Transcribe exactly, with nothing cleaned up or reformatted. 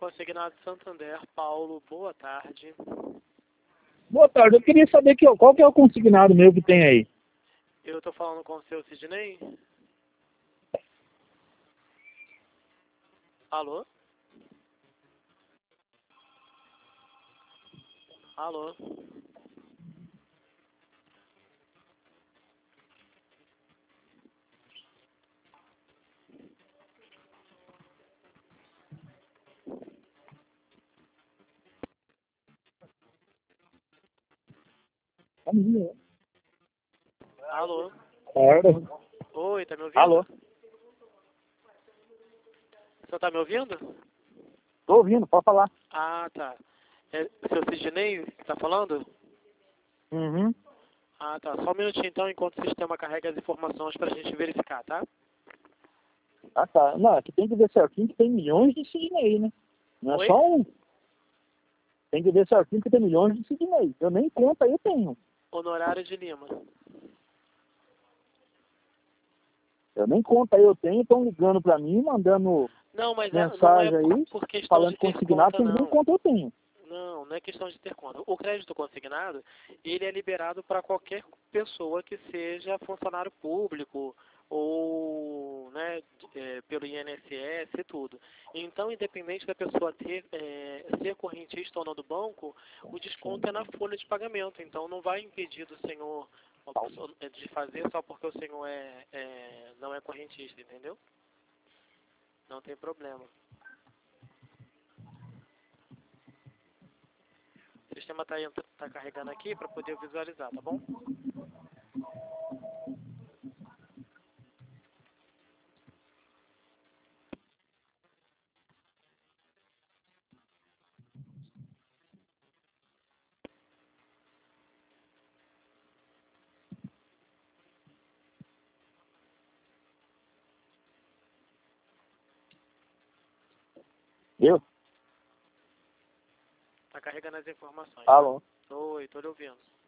Consignado Santander, Paulo, boa tarde. Boa tarde, eu queria saber que, qual que é o consignado meu que tem aí. Eu tô falando com o seu Sidney? Alô? Alô? Alô? Claro. Oi, tá me ouvindo? Alô? Você tá me ouvindo? Tô ouvindo, pode falar. Ah, tá. É o seu Sidney que tá falando? Uhum. Ah, tá. Só um minutinho então, enquanto o sistema carrega as informações pra gente verificar, tá? Ah, tá. Não, aqui tem que ver certinho que tem milhões de Sidney, né? Não é Oi? só um. Tem que ver certinho que tem milhões de Sidney. Eu nem conta eu tenho. Honorário de Lima. Eu nem conta eu tenho, estão ligando pra mim, mandando Não, mas a- não é mensagem aí, por questão falando de ter consignado, conta, tem nem não. conta eu tenho. Não, não é questão de ter conta. O crédito consignado, ele é liberado para qualquer pessoa que seja funcionário público ou, né, é, pelo I N S S e tudo. Então, independente da pessoa ter, é, ser correntista ou não do banco, o desconto é na folha de pagamento. Então, não vai impedir do senhor de fazer só porque o senhor é, é, não é correntista, entendeu? Não tem problema. O sistema está tá carregando aqui para poder visualizar, tá bom? Eu? Tá carregando as informações, Alô? tá? Oi, tô lhe ouvindo.